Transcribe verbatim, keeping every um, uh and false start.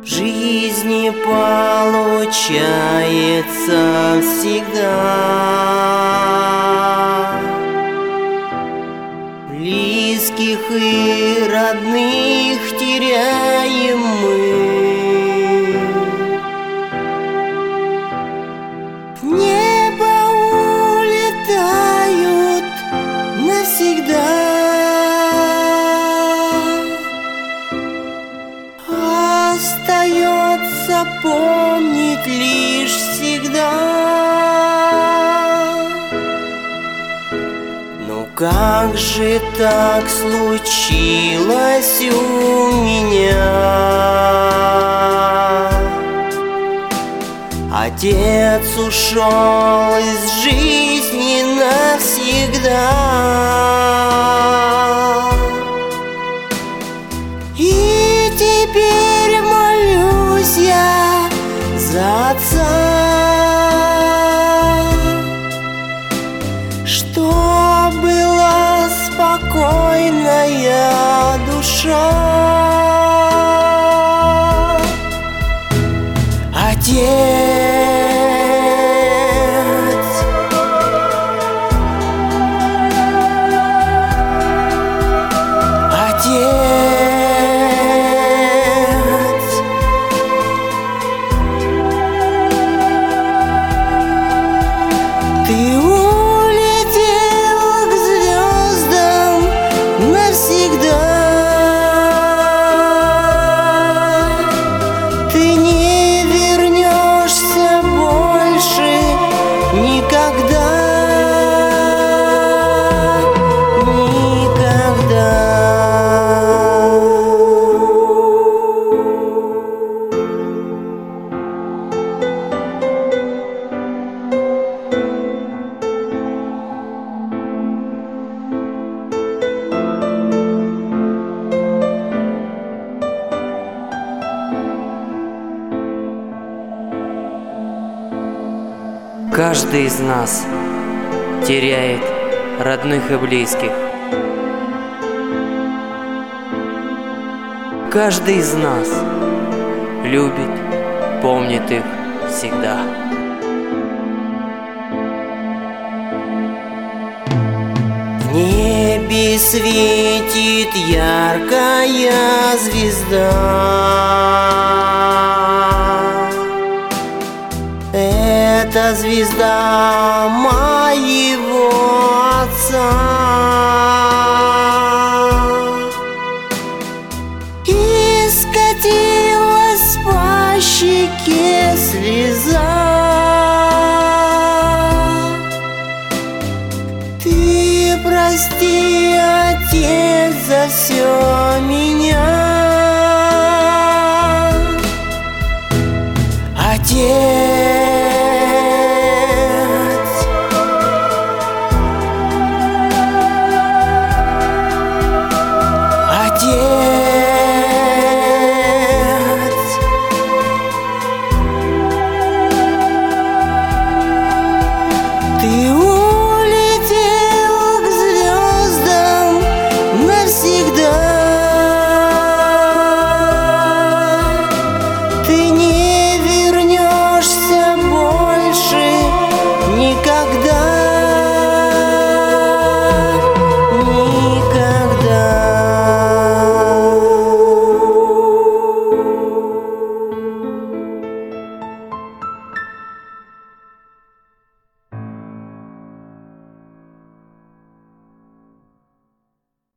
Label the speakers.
Speaker 1: В жизни получается всегда. Близких и родных теряем мы. В небо улетают навсегда. Остается помнить лишь всегда. Ну как же так случилось у меня? Отец ушел из жизни навсегда. И теперь молюсь я за отца, чтоб была спокойная душа. Отец, отец, ты улетел к звездам навсегда. Ты не вернешься больше никогда, никогда.
Speaker 2: Каждый из нас теряет родных и близких. Каждый из нас любит, помнит их всегда.
Speaker 1: В небе светит яркая звезда. Это звезда моего отца. И скатилась по щеке слеза. Ты прости, отец, за все